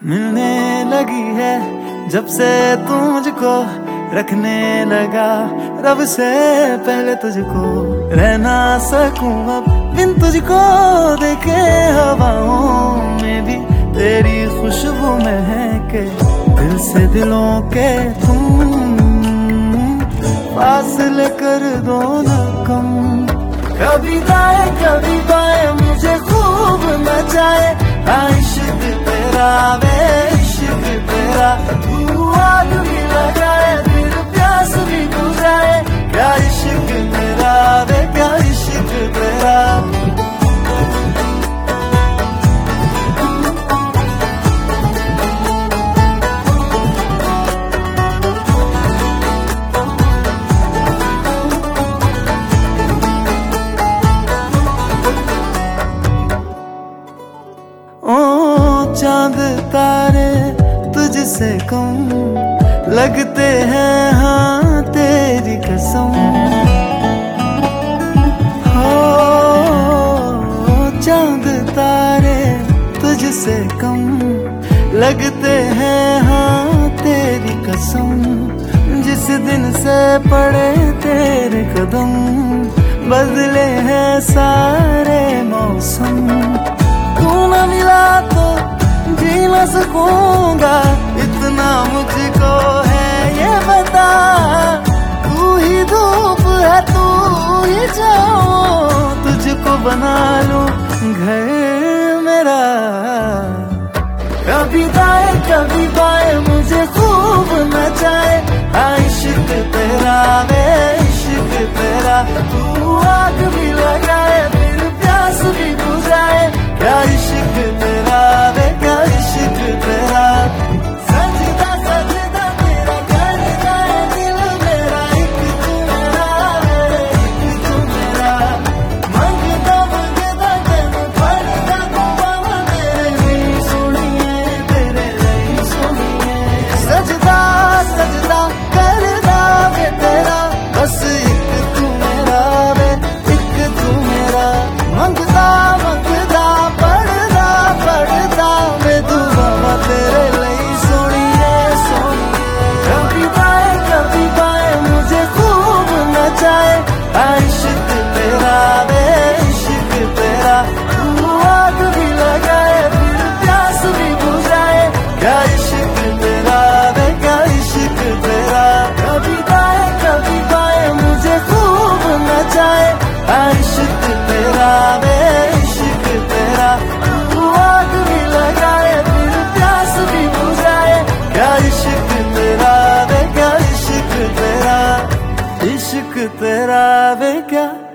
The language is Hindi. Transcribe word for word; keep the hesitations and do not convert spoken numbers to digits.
मिलने लगी है जब से तू मुझको, रखने लगा रब से पहले तुझको। रह ना सकूं अब बिन तुझको, देखे हवाओं में भी तेरी खुशबू महके। दिल से दिलों के तुम फासले कर दो न कम। कभी दाएं कभी बाएं मुझे खूब नचाए, इश्क तेरा वे इश्क तेरा। तू आग भी लगाए फिर प्यास भी बुझाए, क्या इश्क तेरा वे क्या इश्क तेरा। चांद तारे तुझसे कम लगते हैं, हाँ तेरी कसम। हो चांद तारे तुझसे कम लगते हैं, हाँ तेरी कसम। जिस दिन से पड़े तेरे कदम, बदले हैं सारे मौसम। तू न मिला तो जी न सकूंगा, इतना मुझको है ये बता। तू ही धूप है तू ही छाँव, तुझको बना लूं घर मेरा। कभी दाएं कभी बाएं मुझे खूब नचाए, इश्क तेरा वे इश्क तेरा। तू आग भी लगाए फिर प्यास भी बुझाए, क्या इश्क तेरा वे क्या इश्क तेरा। सजदा सजदा तेरा कर जाए दिल मेरा, एक तू मेरा एक तू मेरा। मंगदा मंगदा तेन पड़दा दुआ मेरे नहीं सुनिए, तेरे नहीं सुनिए। सजदा सजदा करदा वे तेरा, बस एक तू मेरा वे एक तू मेरा। मंगदा मंगदा पड़दा पड़दा वे दुआ तेरे लिए सुनिए सुनिए। कभी बाएं कभी बाएं मुझे खूब नचाए, इश्क तेरा वे इश्क तेरा। तू आग भी लगाए फिर प्यास भी बुझाए, क्या इश्क तेरा वे क्या इश्क तेरा। कभी दाएं कभी बाएं मुझे खूब नचाए, इश्क तेरा वे इश्क तेरा। तू आग भी लगाए फिर प्यास भी बुझाए, क्या इश्क तेरा वे क्या इश्क तेरा। इश्क तेरा वे क्या